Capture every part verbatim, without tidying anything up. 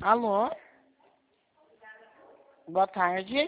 Alô? Boa tarde.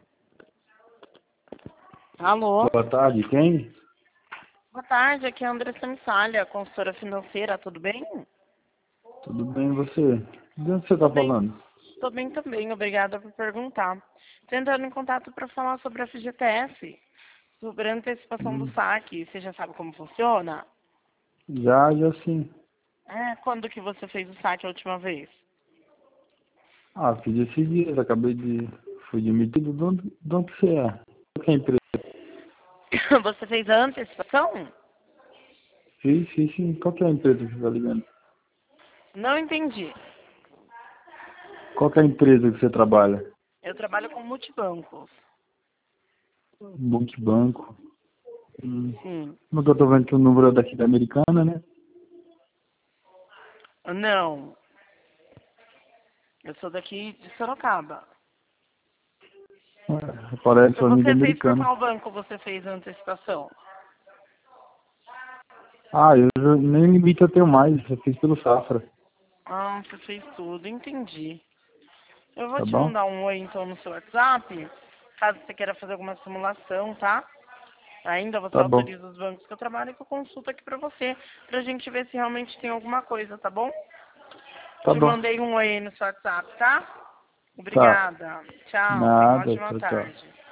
Alô? Boa tarde, quem? Boa tarde, aqui é a Andressa Missalha, consultora financeira, tudo bem? Tudo bem, e você? De onde você Tô está bem, falando? tô bem também, obrigada por perguntar. Tô entrando em contato para falar sobre a F G T S, sobre a antecipação do Hum, saque. Você já sabe como funciona? já, já sim. É, quando que você fez o saque a última vez? Ah, fiz esses dias, acabei de... Fui demitido. De onde, de onde você é? Qual que é a empresa? Você fez a antecipação? Sim, sim, sim. Qual que é a empresa que você está ligando? Não entendi. Qual que é a empresa que você trabalha? Eu trabalho com multibancos. Multibanco. Hum. Sim. Como que eu tô vendo que o número é daqui da Americana, né? Não, eu sou daqui de Sorocaba. Ué, aparece pra mim da Você fez por Americana. qual banco você fez a antecipação? Ah, eu já, nem limite eu tenho mais. Eu fiz pelo Safra. Ah, você fez tudo, entendi. Eu vou Tá te bom? mandar um oi então no seu WhatsApp, caso você queira fazer alguma simulação, tá? Ainda você Tá bom. autoriza os bancos que eu trabalho e que eu consulto aqui pra você, pra gente ver se realmente tem alguma coisa, tá bom? Tá Te bom. mandei um oi aí no seu WhatsApp, tá? Tá. Obrigada. Tchau, tenha uma Nada. ótima Tchau, tchau. tarde.